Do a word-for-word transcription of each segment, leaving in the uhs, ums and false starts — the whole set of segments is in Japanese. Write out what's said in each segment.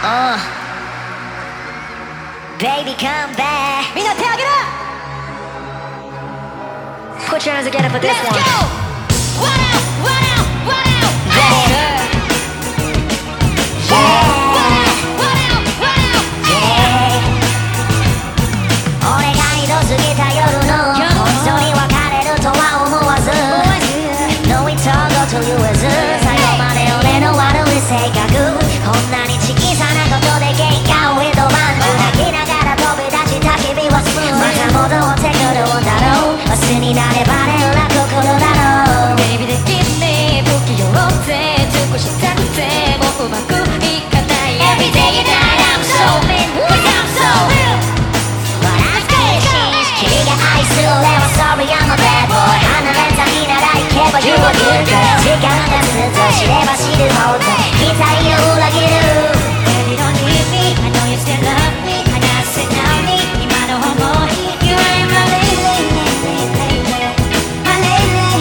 Uh, baby, come back. みんな手あげる Put your hands together for this Let's one. Let's go! What out? What out? What out? Hey! Yeah! What out? What out? What out? Yeah! 俺が二度過ぎた夜の本当に別れるとは思わず No it's all go to you as 最後まで俺の悪い性格こんなに小さなことで喧嘩を一晩泣きながら飛び出した日々はスムーズまた戻ってくるんだろう明日になれば連絡来るだろう Baby できね不器用って少し経ってもうまくいかない Every day and night I'm so mean Cause I'm so real What I'm saying 君が愛する俺は Sorry I'm a bad boy 離れた日なら行けば You a good girl 時間が経つと知れば知るほど期待を裏切る Baby don't leave me I know you still love me 話せない今の想い You ain't my lady My lady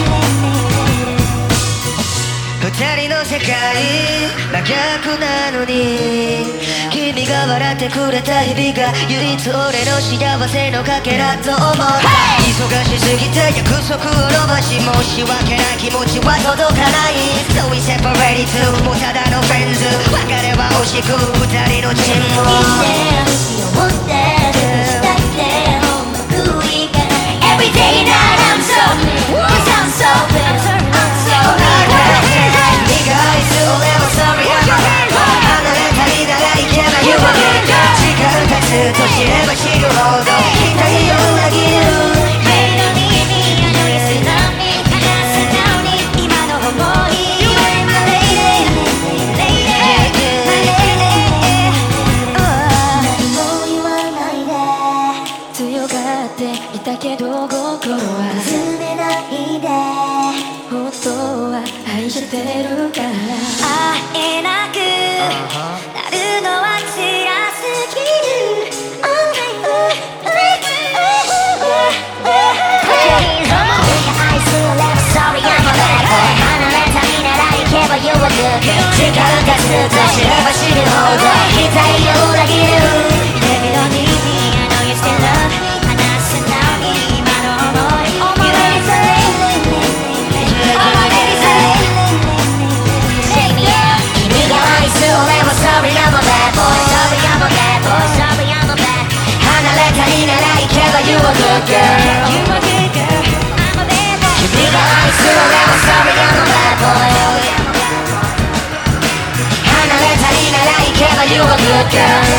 二人の世界真逆なのに君が笑ってくれた日々が唯一俺の幸せのかけらと思う、hey! 忙しすぎて約束を伸ばし申し訳ない気持ちは届かない So we separated too もうただのフレンズ別れは惜しく二人のチームを思ってるだってうまくいかない Every day and night I'm so Cause I'm so real I'm so real 君が愛する俺は Sorry I'm a bad boy 離れたりなら行けば You a good girl 時間経つと知れば知るほど期待を裏切る Baby don't leave me I know you still love me 話せない今の想い You ain't my lady Lady My lady 何も言わないで強がっていたけど心は詰めないで本当は愛してるから会えなくなるのは辛すぎる Oh my Sorry I'm a bad boy 離れた日なら行けば You a good girl 時間が経つと知れば知るほど期待を裏切る Baby don't leave me I know you still love me 話せない今の想い All my ladies are All my ladies are Say me out 君が愛する俺は Sorry I'm a bad boy Sorry I'm a bad boy Sorry I'm a bad 離れた日なら行けば You a good girl You a good girl I'm a bad boy 君が愛する俺は Sorry I'm a bad boy 離れたりなら行けば You a good girl